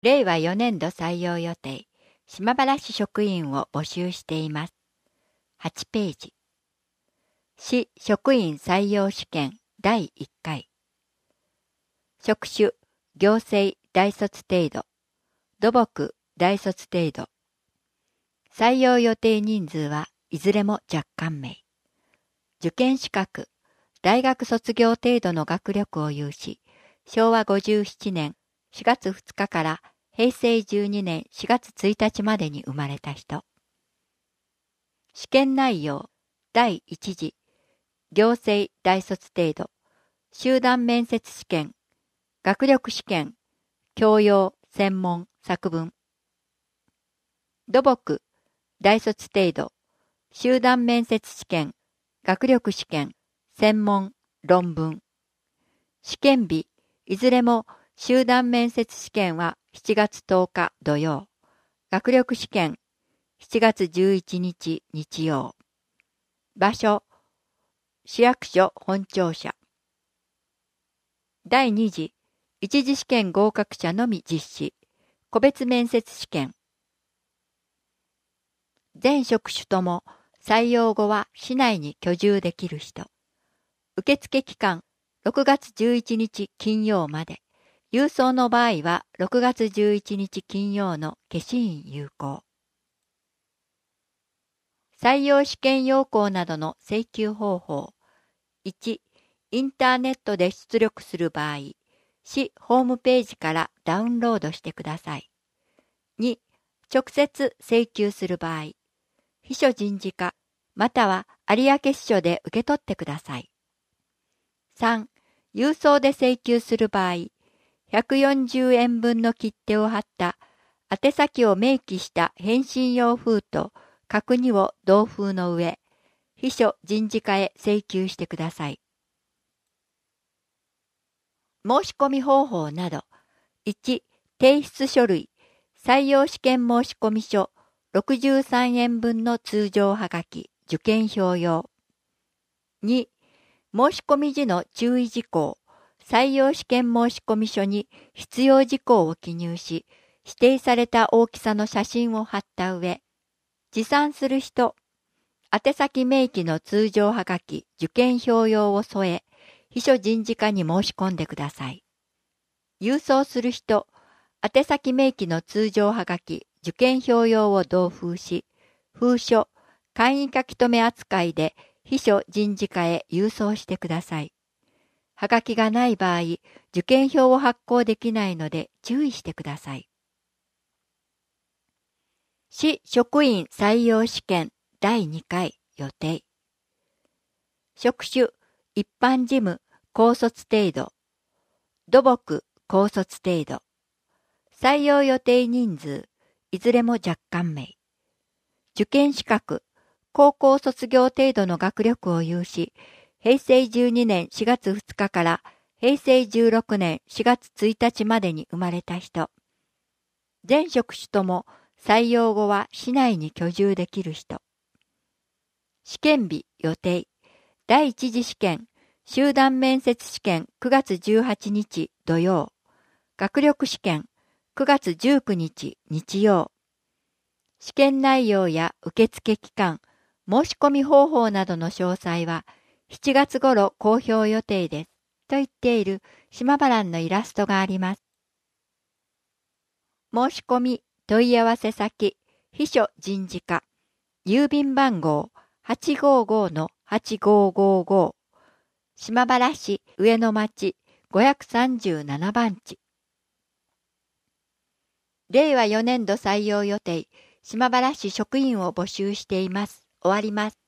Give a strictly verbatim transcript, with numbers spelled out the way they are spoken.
れいわよねんど採用予定、島原市職員を募集しています。はちページ。市職員採用試験だいいっかい。職種、行政大卒程度、土木大卒程度。採用予定人数はいずれも若干名。受験資格、大学卒業程度の学力を有し、しょうわごじゅうななねんしがつふつかからへいせいじゅうにねんしがつついたちまでに生まれた人。試験内容、だいいち次、行政大卒程度、集団面接試験、学力試験、教養、専門、作文。土木、大卒程度、集団面接試験、学力試験、専門、論文。試験日、いずれも集団面接試験はしちがつとおか土曜、学力試験しちがつじゅういちにち日曜。場所、市役所本庁舎。だいに次、一次試験合格者のみ実施、個別面接試験。全職種とも採用後は市内に居住できる人。受付期間、ろくがつじゅういちにち金曜まで。郵送の場合はろくがつじゅういちにち金曜の消印有効。採用試験要項などの請求方法。いち、インターネットで出力する場合、市ホームページからダウンロードしてください。に、直接請求する場合、秘書人事課または有明支所で受け取ってください。さん、郵送で請求する場合、ひゃくよんじゅうえんぶんの切手を貼った宛先を明記した返信用封と角にを同封の上、秘書人事課へ請求してください。申し込み方法など。いち、提出書類、採用試験申込書ろくじゅうさんえんぶんの通常はがき、受験票用。に、申し込み時の注意事項、採用試験申込書に必要事項を記入し、指定された大きさの写真を貼った上、持参する人、宛先明記の通常はがき、受験票用を添え、秘書人事課に申し込んでください。郵送する人、宛先明記の通常はがき、受験票用を同封し、封書、簡易書き留め扱いで秘書人事課へ郵送してください。はがきがない場合、受験票を発行できないので注意してください。市職員採用試験だいにかい予定。職種、一般事務、高卒程度。土木、高卒程度。採用予定人数、いずれも若干名。受験資格、高校卒業程度の学力を有し、へいせいじゅうにねんしがつふつかからへいせいじゅうろくねんしがつついたちまでに生まれた人。全職種とも採用後は市内に居住できる人。試験日予定。だいいち次試験、集団面接試験くがつじゅうはちにち土曜。学力試験くがつじゅうくにち日曜。試験内容や受付期間、申し込み方法などの詳細はしちがつ頃公表予定です。と言っている島原のイラストがあります。申し込み問い合わせ先、秘書人事課、郵便番号 はちごーごーのはちごーごーごー、島原市上野町ごひゃくさんじゅうななばんち。れいわよねんど採用予定、島原市職員を募集しています。終わります。